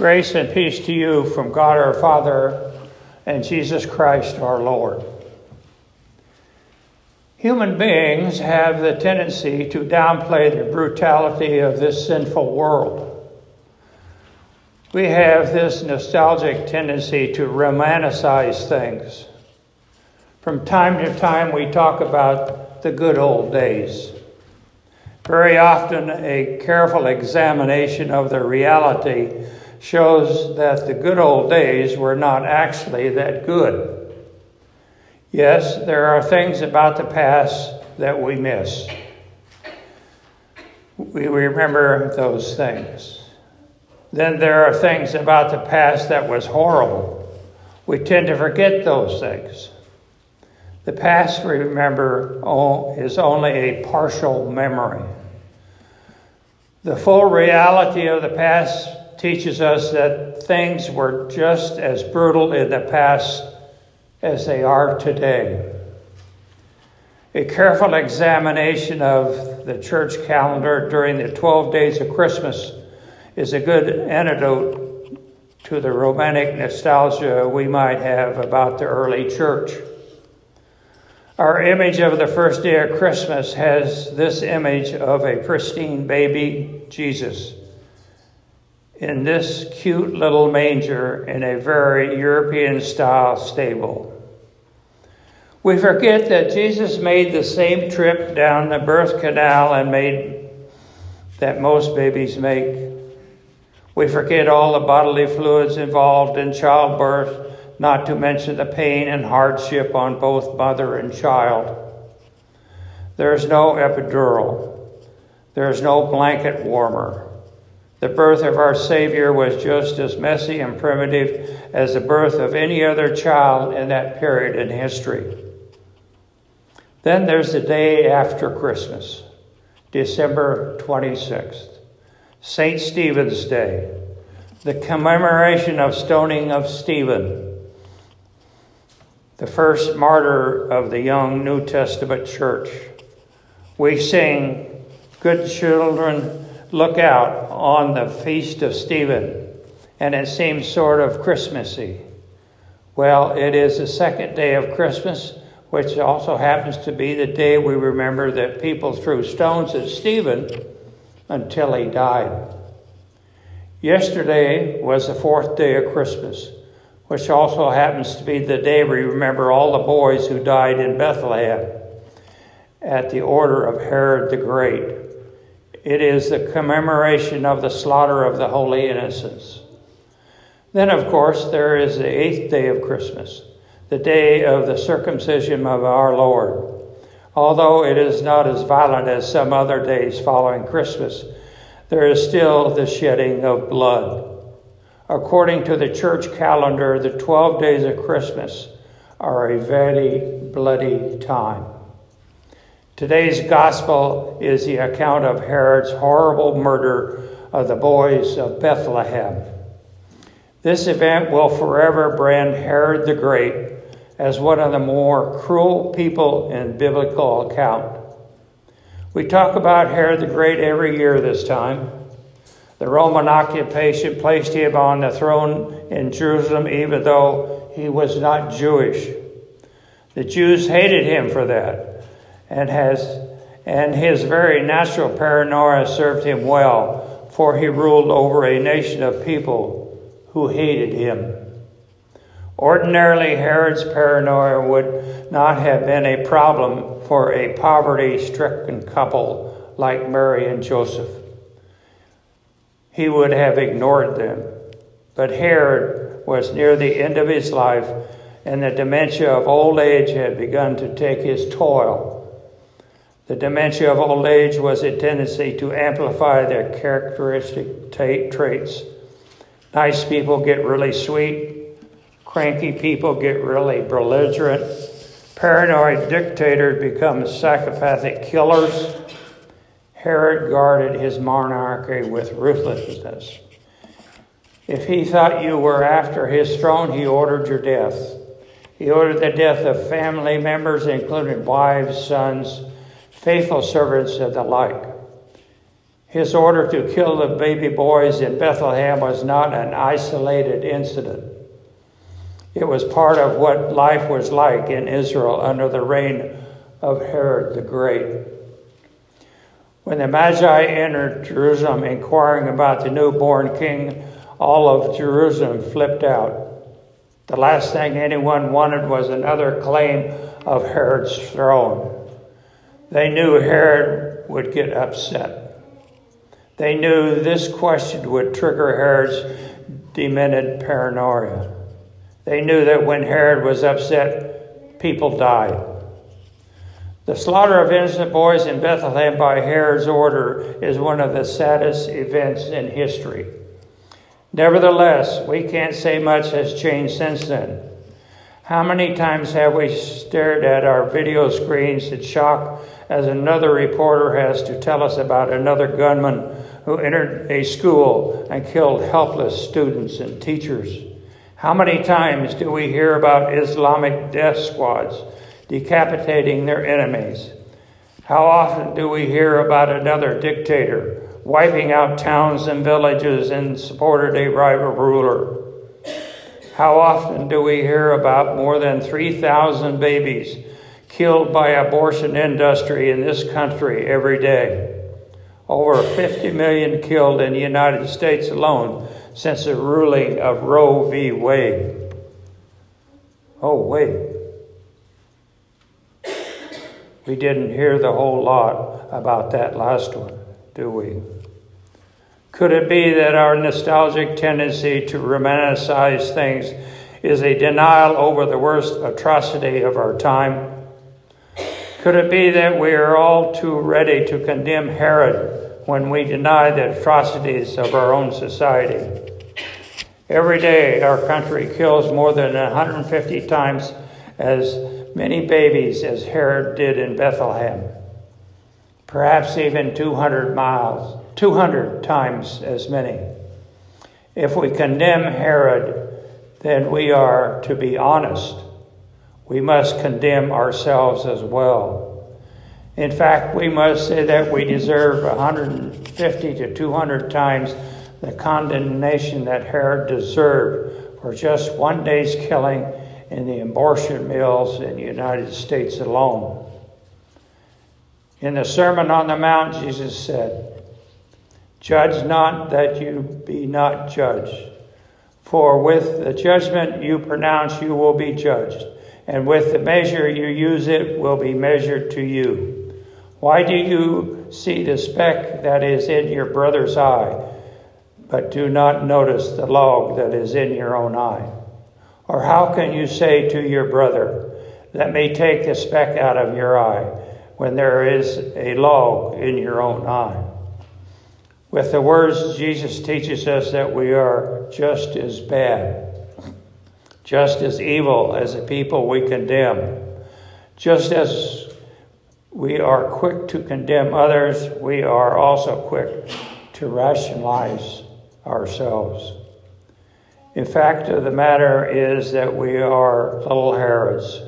Grace and peace to you from God our Father and Jesus Christ our Lord. Human beings have the tendency to downplay the brutality of this sinful world. We have this nostalgic tendency to romanticize things. From time to time, we talk about the good old days. Very often, a careful examination of the reality shows that the good old days were not actually that good. Yes, there are things about the past that we miss. We remember those things. Then there are things about the past that was horrible. We tend to forget those things. The past, we remember, is only a partial memory. The full reality of the past teaches us that things were just as brutal in the past as they are today. A careful examination of the church calendar during the 12 days of Christmas is a good antidote to the romantic nostalgia we might have about the early church. Our image of the first day of Christmas has this image of a pristine baby Jesus in this cute little manger in a very European-style stable. We forget that Jesus made the same trip down the birth canal that most babies make. We forget all the bodily fluids involved in childbirth, not to mention the pain and hardship on both mother and child. There's no epidural. There's no blanket warmer. The birth of our Savior was just as messy and primitive as the birth of any other child in that period in history. Then there's the day after Christmas, December 26th, St. Stephen's Day, the commemoration of stoning of Stephen, the first martyr of the young New Testament church. We sing, "Good children, look out," on the feast of Stephen, and it seems sort of Christmassy. Well, it is the second day of Christmas, which also happens to be the day we remember that people threw stones at Stephen until he died. Yesterday was the fourth day of Christmas, which also happens to be the day we remember all the boys who died in Bethlehem at the order of Herod the Great. It is the commemoration of the slaughter of the holy innocents. Then, of course, there is the eighth day of Christmas, the day of the circumcision of our Lord. Although it is not as violent as some other days following Christmas, there is still the shedding of blood. According to the church calendar, the 12 days of Christmas are a very bloody time. Today's gospel is the account of Herod's horrible murder of the boys of Bethlehem. This event will forever brand Herod the Great as one of the more cruel people in biblical account. We talk about Herod the Great every year this time. The Roman occupation placed him on the throne in Jerusalem even though he was not Jewish. The Jews hated him for that. And his very natural paranoia served him well, for he ruled over a nation of people who hated him. Ordinarily, Herod's paranoia would not have been a problem for a poverty-stricken couple like Mary and Joseph. He would have ignored them. But Herod was near the end of his life, and the dementia of old age had begun to take his toll. The dementia of old age was a tendency to amplify their characteristic traits. Nice people get really sweet. Cranky people get really belligerent. Paranoid dictators become psychopathic killers. Herod guarded his monarchy with ruthlessness. If he thought you were after his throne, he ordered your death. He ordered the death of family members, including wives, sons, faithful servants, and the like. His order to kill the baby boys in Bethlehem was not an isolated incident. It was part of what life was like in Israel under the reign of Herod the Great. When the Magi entered Jerusalem inquiring about the newborn king, all of Jerusalem flipped out. The last thing anyone wanted was another claim of Herod's throne. They knew Herod would get upset. They knew this question would trigger Herod's demented paranoia. They knew that when Herod was upset, people died. The slaughter of innocent boys in Bethlehem by Herod's order is one of the saddest events in history. Nevertheless, we can't say much has changed since then. How many times have we stared at our video screens in shock as another reporter has to tell us about another gunman who entered a school and killed helpless students and teachers? How many times do we hear about Islamic death squads decapitating their enemies? How often do we hear about another dictator wiping out towns and villages in support of a rival ruler? How often do we hear about more than 3,000 babies killed by abortion industry in this country every day? Over 50 million killed in the United States alone since the ruling of Roe v. Wade. Oh, wait. We didn't hear the whole lot about that last one, do we? Could it be that our nostalgic tendency to romanticize things is a denial over the worst atrocity of our time? Could it be that we are all too ready to condemn Herod when we deny the atrocities of our own society? Every day, our country kills more than 150 times as many babies as Herod did in Bethlehem. Perhaps even 200 times as many. If we condemn Herod, then we are, to be honest, we must condemn ourselves as well. In fact, we must say that we deserve 150 to 200 times the condemnation that Herod deserved for just one day's killing in the abortion mills in the United States alone. In the Sermon on the Mount, Jesus said, "Judge not that you be not judged. For with the judgment you pronounce, you will be judged. And with the measure you use, it will be measured to you. Why do you see the speck that is in your brother's eye, but do not notice the log that is in your own eye? Or how can you say to your brother, 'Let me take the speck out of your eye,' when there is a log in your own eye?" With the words, Jesus teaches us that we are just as bad, just as evil as the people we condemn. Just as we are quick to condemn others, we are also quick to rationalize ourselves. In fact of the matter is that we are little Herods.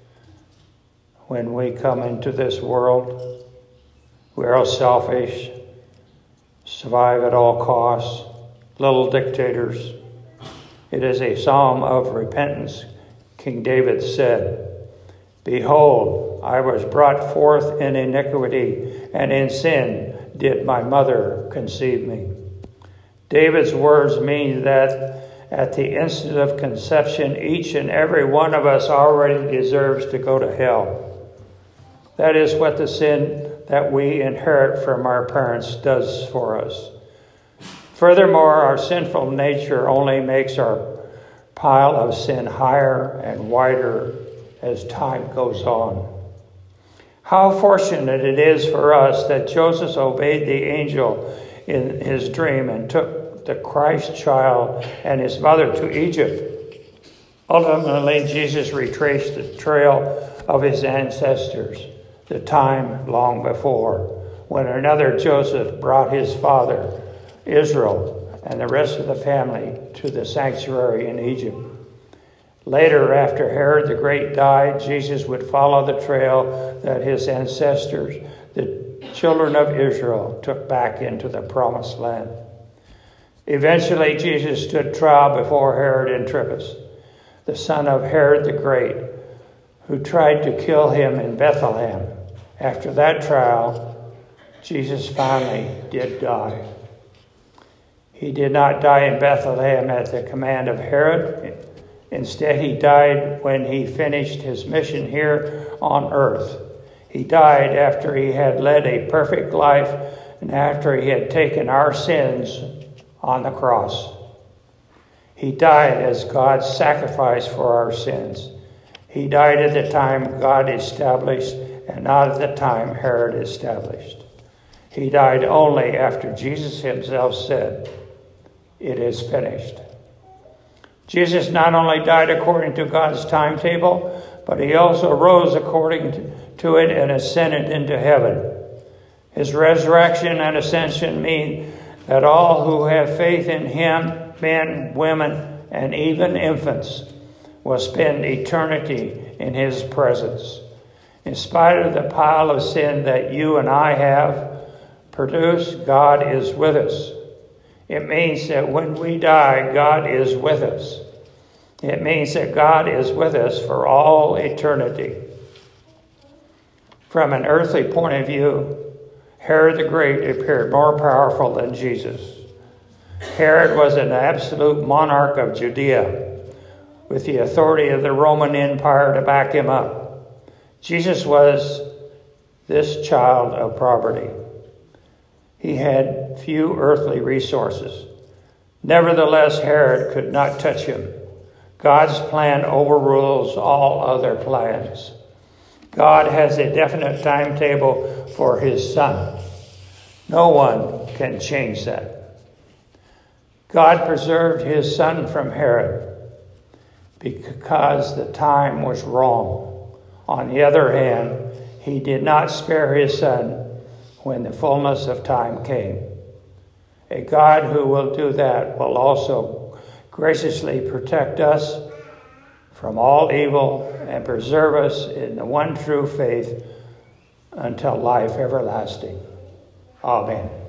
When we come into this world, we are selfish, survive at all costs, little dictators. It is a psalm of repentance. King David said, "Behold, I was brought forth in iniquity, and in sin did my mother conceive me." David's words mean that at the instant of conception, each and every one of us already deserves to go to hell. That is what the sin that we inherit from our parents does for us. Furthermore, our sinful nature only makes our pile of sin higher and wider as time goes on. How fortunate it is for us that Joseph obeyed the angel in his dream and took the Christ child and his mother to Egypt. Ultimately, Jesus retraced the trail of his ancestors, the time long before, when another Joseph brought his father, Israel, and the rest of the family to the sanctuary in Egypt. Later, after Herod the Great died, Jesus would follow the trail that his ancestors, the children of Israel took back into the promised land. Eventually, Jesus stood trial before Herod Antipas, the son of Herod the Great, who tried to kill him in Bethlehem. After that trial, Jesus finally did die. He did not die in Bethlehem at the command of Herod. Instead, he died when he finished his mission here on earth. He died after he had led a perfect life and after he had taken our sins on the cross. He died as God's sacrifice for our sins. He died at the time God established and not at the time Herod established. He died only after Jesus himself said, "It is finished." Jesus not only died according to God's timetable, but he also rose according to it and ascended into heaven. His resurrection and ascension mean that all who have faith in him, men, women, and even infants, will spend eternity in his presence. In spite of the pile of sin that you and I have produced, God is with us. It means that when we die, God is with us. It means that God is with us for all eternity. From an earthly point of view, Herod the Great appeared more powerful than Jesus. Herod was an absolute monarch of Judea, with the authority of the Roman Empire to back him up. Jesus was this child of poverty. He had few earthly resources. Nevertheless, Herod could not touch him. God's plan overrules all other plans. God has a definite timetable for his son. No one can change that. God preserved his son from Herod because the time was wrong. On the other hand, he did not spare his son when the fullness of time came. A God who will do that will also graciously protect us from all evil and preserve us in the one true faith until life everlasting. Amen.